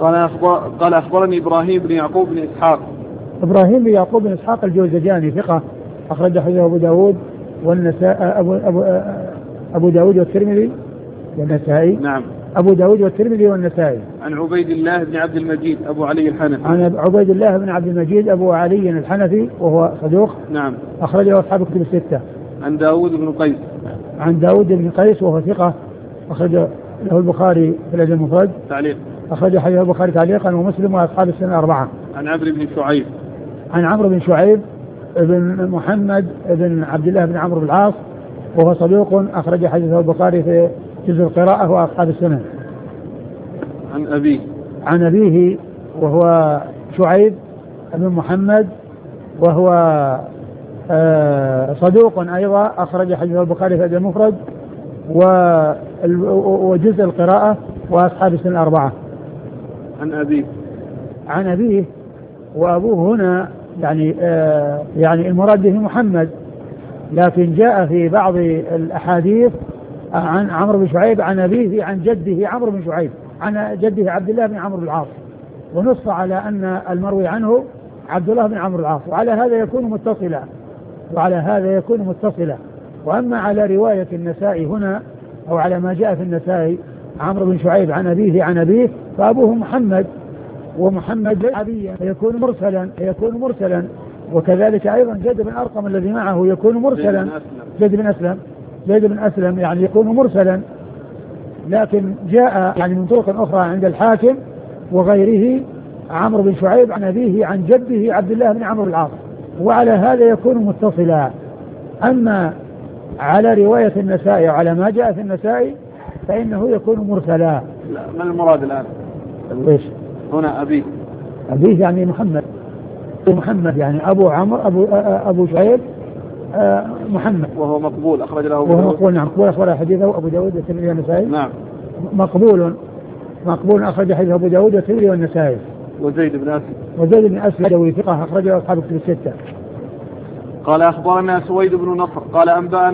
قال أخبرني إبراهيم بن يعقوب بن إسحاق. إبراهيم بن يعقوب بن إسحاق الجوزجاني ثقة أخرج حديثه أبو داود والنسائي أبو داود والترمذي والنسائي. نعم. أبو داود والترمذي والنسائي. عن عبيد الله بن عبد المجيد أبو علي الحنفي. عن عبيد الله بن عبد المجيد أبو علي الحنفي وهو صدوق. نعم. أخرجه أصحاب كتب الستة. عن داود بن قيس. عن داود بن قيس وهو ثقة أخرج له البخاري في الأدب المفرد تعليق. أخرج حديث البخاري تعليقا ومسلم وأصحاب السنة 4. عن عمرو بن شعيب. عن عمرو بن شعيب ابن محمد ابن عبد الله بن عمرو بن العاص وهو صدوق أخرج حديثه البخاري في جزء القراءة وأصحاب السنة. عن أبيه وهو شعيب بن محمد وهو صدوق أيضا أخرج حديثه البخاري في المفرد وجزء القراءة وأصحاب السنة 4. عن أبيه وأبوه هنا يعني المراد به محمد، لكن جاء في بعض الأحاديث عن عمرو بن شعيب عن أبيه عن جده عمرو بن شعيب عن جده عبد الله بن عمرو بن العاص، ونص على أن المروي عنه عبد الله بن عمرو بن العاص، وعلى هذا يكون متصلا. وأما على رواية النسائي هنا أو على ما جاء في النسائي عمرو بن شعيب عن أبيه فأبوه محمد، ومحمد عبيا يكون مرسلا وكذلك أيضا زيد بن أرقم الذي معه يكون مرسلا. زيد بن أسلم يعني يكون مرسلا، لكن جاء يعني من طرق أخرى عند الحاكم وغيره عمرو بن شعيب عن أبيه عن جده عبد الله بن عمرو العاص، وعلى هذا يكون متصلا. أما على رواية النسائي وعلى ما جاء في النسائي فإنه يكون مرسلا. من المراد الآن؟ إيش هنا أبيه يعني محمد يعني أبو عمرو أبو شعيب محمد، وهو مقبول أخرج له وهو مقبول. نعم مقبول أخرج حديثه أبو داود والترمذي والنسائي. نعم مقبول أخرج حديثه أبو داود والترمذي والنسائي. وزيد بن أسلم دوي ثقة أخرجه أصحاب كتب الستة. قال أخبرنا سويد بن نصر قال أنبأنا